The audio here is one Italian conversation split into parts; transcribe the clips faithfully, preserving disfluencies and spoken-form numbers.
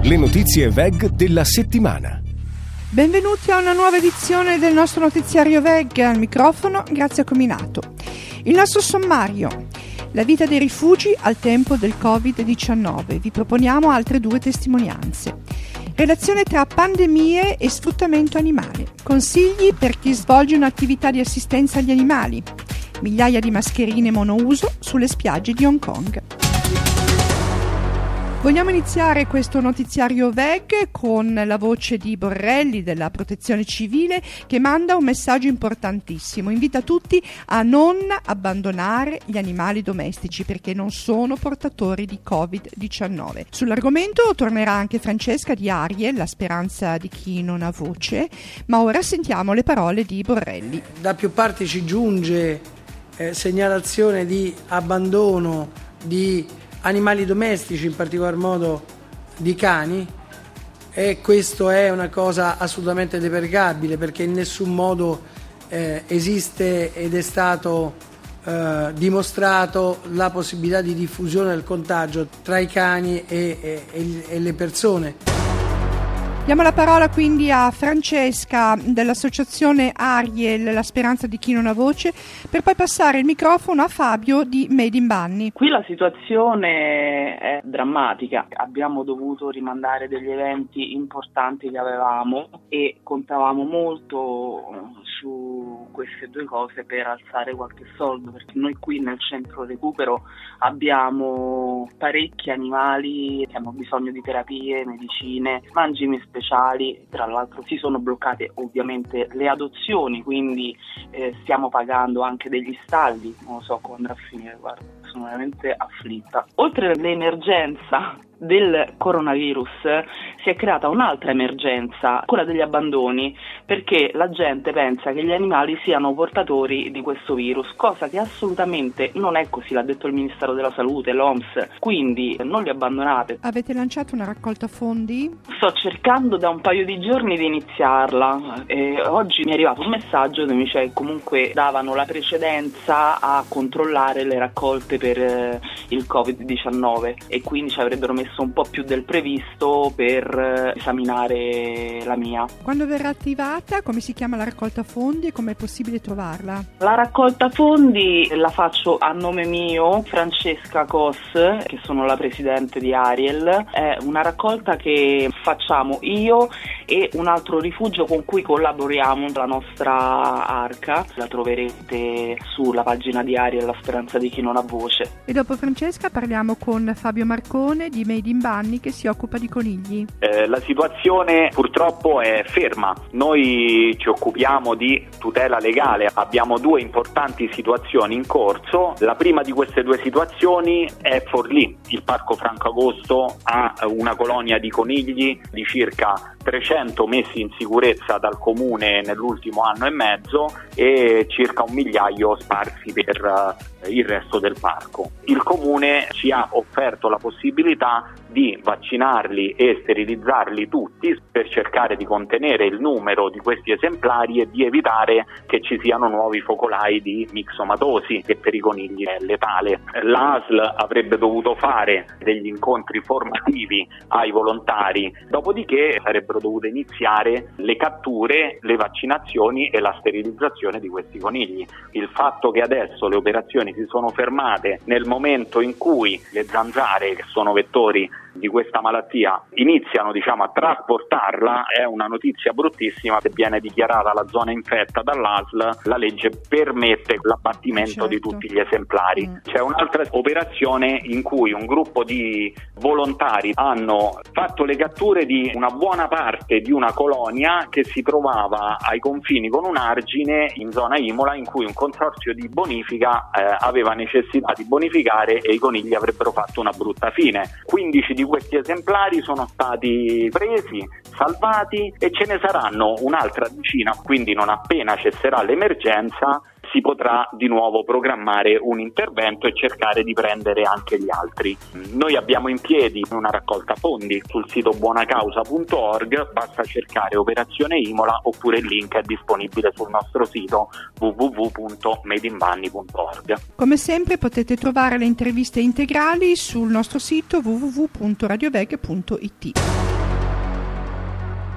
Le notizie V E G della settimana. Benvenuti a una nuova edizione del nostro notiziario V E G. Al microfono Grazia Cominato. Il nostro sommario: la vita dei rifugi al tempo del covid diciannove. Vi proponiamo altre due testimonianze. Relazione tra pandemie e sfruttamento animale. Consigli per chi svolge un'attività di assistenza agli animali. Migliaia di mascherine monouso sulle spiagge di Hong Kong. Vogliamo iniziare questo notiziario V E G con la voce di Borrelli della Protezione Civile, che manda un messaggio importantissimo. Invita tutti a non abbandonare gli animali domestici perché non sono portatori di covid diciannove. Sull'argomento tornerà anche Francesca di Ariel, la speranza di chi non ha voce, ma ora sentiamo le parole di Borrelli. Da più parti ci giunge eh, segnalazione di abbandono di animali domestici, in particolar modo di cani, e questo è una cosa assolutamente deprecabile, perché in nessun modo eh, esiste ed è stato eh, dimostrato la possibilità di diffusione del contagio tra i cani e, e, e le persone. Diamo la parola quindi a Francesca dell'associazione Ariel, la speranza di chi non ha voce, per poi passare il microfono a Fabio di Made in Bunny. Qui la situazione è drammatica, abbiamo dovuto rimandare degli eventi importanti che avevamo e contavamo molto su queste due cose per alzare qualche soldo, perché noi qui nel centro recupero abbiamo parecchi animali che hanno bisogno di terapie, medicine, mangimi speciali. Tra l'altro si sono bloccate ovviamente le adozioni, quindi eh, stiamo pagando anche degli stalli, non so come andrà a finire, guarda, sono veramente afflitta. Oltre all'emergenza del coronavirus si è creata un'altra emergenza, quella degli abbandoni, perché la gente pensa che gli animali siano portatori di questo virus, cosa che assolutamente non è così, l'ha detto il Ministero della Salute, l'O M S, quindi non li abbandonate. Avete lanciato una raccolta fondi? Sto cercando da un paio di giorni di iniziarla e oggi mi è arrivato un messaggio che mi dice che comunque davano la precedenza a controllare le raccolte per eh, il covid diciannove e quindi ci avrebbero messo un po' più del previsto per esaminare la mia. Quando verrà attivata, come si chiama la raccolta fondi e come è possibile trovarla? La raccolta fondi la faccio a nome mio, Francesca Cos, che sono la presidente di Ariel. È una raccolta che facciamo io e un altro rifugio con cui collaboriamo, la nostra Arca. La troverete sulla pagina di Ariel, la speranza di chi non ha voce. E dopo Francesca parliamo con Fabio Marcone di Made in Bunny, che si occupa di conigli. Eh, la situazione purtroppo è ferma. Noi ci occupiamo di tutela legale, abbiamo due importanti situazioni in corso. La prima di queste due situazioni è Forlì. Il Parco Franco Agosto ha una colonia di conigli di circa trecento messi in sicurezza dal comune nell'ultimo anno e mezzo e circa un migliaio sparsi per uh, il resto del parco. Il comune ci ha offerto la possibilità di vaccinarli e sterilizzarli tutti per cercare di contenere il numero di questi esemplari e di evitare che ci siano nuovi focolai di mixomatosi, che per i conigli è letale. L'A S L avrebbe dovuto fare degli incontri formativi ai volontari, dopodiché sarebbero dovute iniziare le catture, le vaccinazioni e la sterilizzazione di questi conigli. Il fatto che adesso le operazioni si sono fermate nel momento in cui le zanzare, che sono vettori di questa malattia, iniziano diciamo a trasportarla è una notizia bruttissima. Se viene dichiarata la zona infetta dall'A S L, la legge permette l'abbattimento certo. di tutti gli esemplari. Mm. C'è un'altra operazione in cui un gruppo di volontari hanno fatto le catture di una buona parte di una colonia che si trovava ai confini con un argine in zona Imola, in cui un consorzio di bonifica eh, aveva necessità di bonificare e i conigli avrebbero fatto una brutta fine. quindici di questi esemplari sono stati presi, salvati e ce ne saranno un'altra decina, quindi non appena cesserà l'emergenza si potrà di nuovo programmare un intervento e cercare di prendere anche gli altri. Noi abbiamo in piedi una raccolta fondi sul sito buonacausa punto org, basta cercare Operazione Imola oppure il link è disponibile sul nostro sito w w w punto made in bunny punto org. Come sempre potete trovare le interviste integrali sul nostro sito w w w punto radioveg punto i t.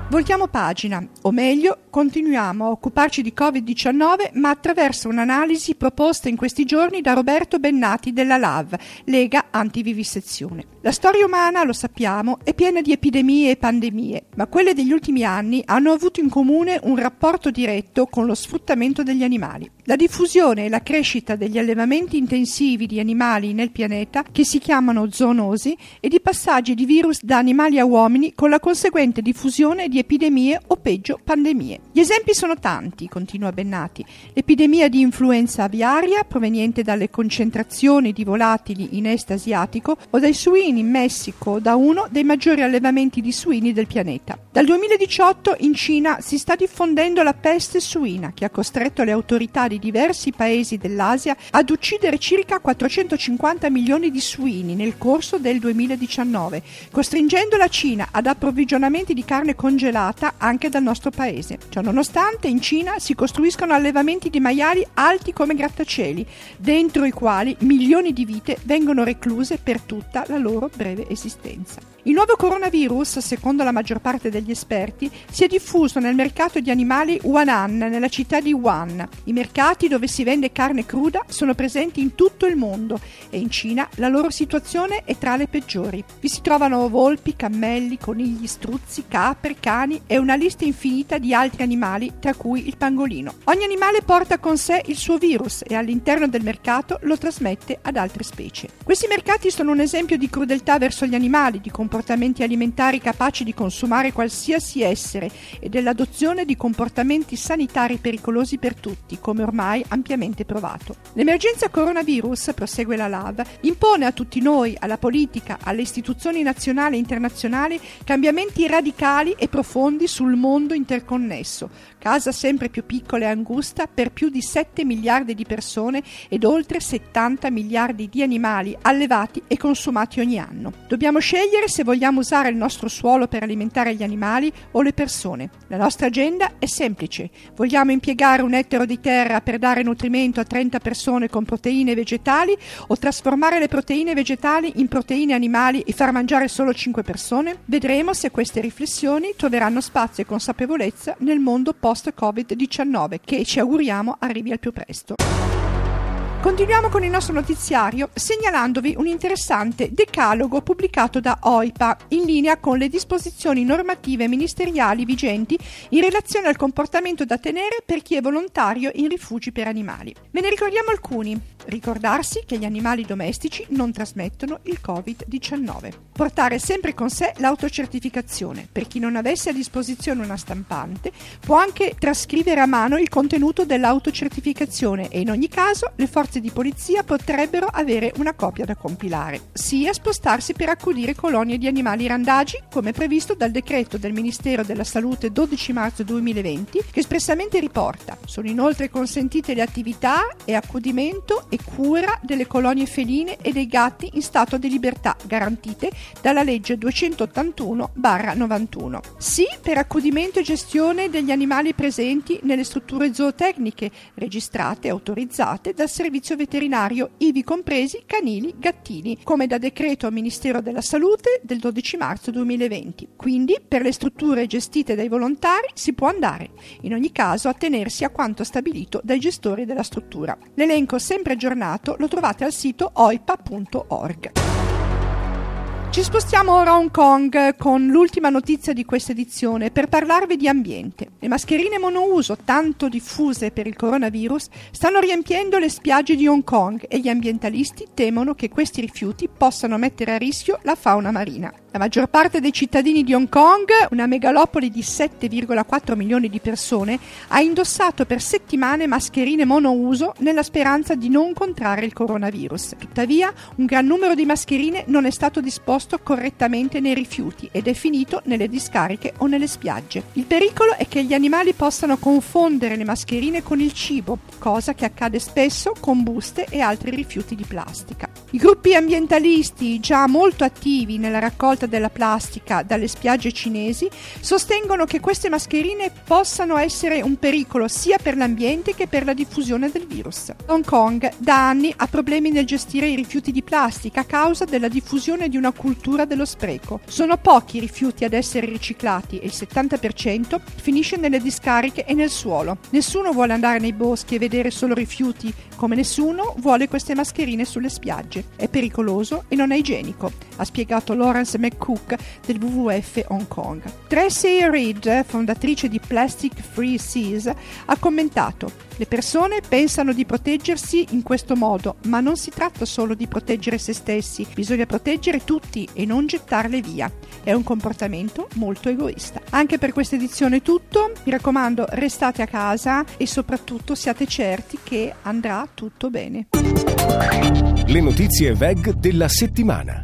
Voltiamo pagina, o meglio, continuiamo a occuparci di covid diciannove, ma attraverso un'analisi proposta in questi giorni da Roberto Bennati della L A V, Lega Antivivisezione. La storia umana, lo sappiamo, è piena di epidemie e pandemie, ma quelle degli ultimi anni hanno avuto in comune un rapporto diretto con lo sfruttamento degli animali. La diffusione e la crescita degli allevamenti intensivi di animali nel pianeta, che si chiamano zoonosi, e di passaggi di virus da animali a uomini con la conseguente diffusione di epidemie o peggio pandemie. Gli esempi sono tanti, continua Bennati. L'epidemia di influenza aviaria proveniente dalle concentrazioni di volatili in est asiatico o dai suini in Messico, da uno dei maggiori allevamenti di suini del pianeta. Dal duemiladiciotto in Cina si sta diffondendo la peste suina, che ha costretto le autorità di diversi paesi dell'Asia ad uccidere circa quattrocentocinquanta milioni di suini nel corso del duemiladiciannove, costringendo la Cina ad approvvigionamenti di carne congelata anche dal nostro paese. Ciononostante, in Cina si costruiscono allevamenti di maiali alti come grattacieli, dentro i quali milioni di vite vengono recluse per tutta la loro breve esistenza. Il nuovo coronavirus, secondo la maggior parte degli esperti, si è diffuso nel mercato di animali Huanan, nella città di Wuhan. I mercati dove si vende carne cruda sono presenti in tutto il mondo e in Cina la loro situazione è tra le peggiori. Vi si trovano volpi, cammelli, conigli, struzzi, capre, cani e una lista infinita di altri animali, tra cui il pangolino. Ogni animale porta con sé il suo virus e all'interno del mercato lo trasmette ad altre specie. Questi mercati sono un esempio di crudeltà verso gli animali, di comportamenti alimentari capaci di consumare qualsiasi essere e dell'adozione di comportamenti sanitari pericolosi per tutti, come ormai ampiamente provato. L'emergenza coronavirus, prosegue la L A V, impone a tutti noi, alla politica, alle istituzioni nazionali e internazionali, cambiamenti radicali e profondi sul mondo interconnesso, casa sempre più piccola e angusta per più di sette miliardi di persone ed oltre settanta miliardi di animali allevati e consumati ogni anno. Dobbiamo scegliere se vogliamo usare il nostro suolo per alimentare gli animali o le persone. La nostra agenda è semplice. Vogliamo impiegare un ettaro di terra per dare nutrimento a trenta persone con proteine vegetali o trasformare le proteine vegetali in proteine animali e far mangiare solo cinque persone? Vedremo se queste riflessioni troveranno spazio e consapevolezza nel mondo post covid diciannove, che ci auguriamo arrivi al più presto. Continuiamo con il nostro notiziario segnalandovi un interessante decalogo pubblicato da O I P A in linea con le disposizioni normative ministeriali vigenti in relazione al comportamento da tenere per chi è volontario in rifugi per animali. Ve ne ricordiamo alcuni. Ricordarsi che gli animali domestici non trasmettono il covid diciannove. Portare sempre con sé l'autocertificazione. Per chi non avesse a disposizione una stampante, può anche trascrivere a mano il contenuto dell'autocertificazione e in ogni caso le forze di polizia potrebbero avere una copia da compilare. Sia spostarsi per accudire colonie di animali randagi, come previsto dal decreto del Ministero della Salute dodici marzo duemilaventi, che espressamente riporta: sono inoltre consentite le attività e accudimento e cura delle colonie feline e dei gatti in stato di libertà garantite dalla legge duecentottantuno barra novantuno. Sì per accudimento e gestione degli animali presenti nelle strutture zootecniche registrate e autorizzate dal servizio veterinario, ivi compresi canili, gattini, come da decreto Ministero della Salute del dodici marzo duemilaventi. Quindi per le strutture gestite dai volontari si può andare, in ogni caso attenersi a quanto stabilito dai gestori della struttura. L'elenco sempre aggiornato lo trovate al sito oipa punto org. Ci spostiamo ora a Hong Kong con l'ultima notizia di questa edizione per parlarvi di ambiente. Le mascherine monouso, tanto diffuse per il coronavirus, stanno riempiendo le spiagge di Hong Kong e gli ambientalisti temono che questi rifiuti possano mettere a rischio la fauna marina. La maggior parte dei cittadini di Hong Kong, una megalopoli di sette virgola quattro milioni di persone, ha indossato per settimane mascherine monouso nella speranza di non contrarre il coronavirus. Tuttavia, un gran numero di mascherine non è stato disposto correttamente nei rifiuti ed è finito nelle discariche o nelle spiagge. Il pericolo è che gli animali possano confondere le mascherine con il cibo, cosa che accade spesso con buste e altri rifiuti di plastica. I gruppi ambientalisti, già molto attivi nella raccolta della plastica dalle spiagge cinesi, sostengono che queste mascherine possano essere un pericolo sia per l'ambiente che per la diffusione del virus. Hong Kong da anni ha problemi nel gestire i rifiuti di plastica a causa della diffusione di una cultura dello spreco. Sono pochi i rifiuti ad essere riciclati e il settanta per cento finisce nelle discariche e nel suolo. Nessuno vuole andare nei boschi e vedere solo rifiuti, come nessuno vuole queste mascherine sulle spiagge. È pericoloso e non è igienico, ha spiegato Lawrence McCook del W W F Hong Kong. Tracy Reed, fondatrice di Plastic Free Seas, ha commentato: le persone pensano di proteggersi in questo modo, ma non si tratta solo di proteggere se stessi, bisogna proteggere tutti e non gettarle via. È un comportamento molto egoista. Anche per questa edizione è tutto, mi raccomando, restate a casa e soprattutto siate certi che andrà tutto bene. Le notizie V E G della settimana.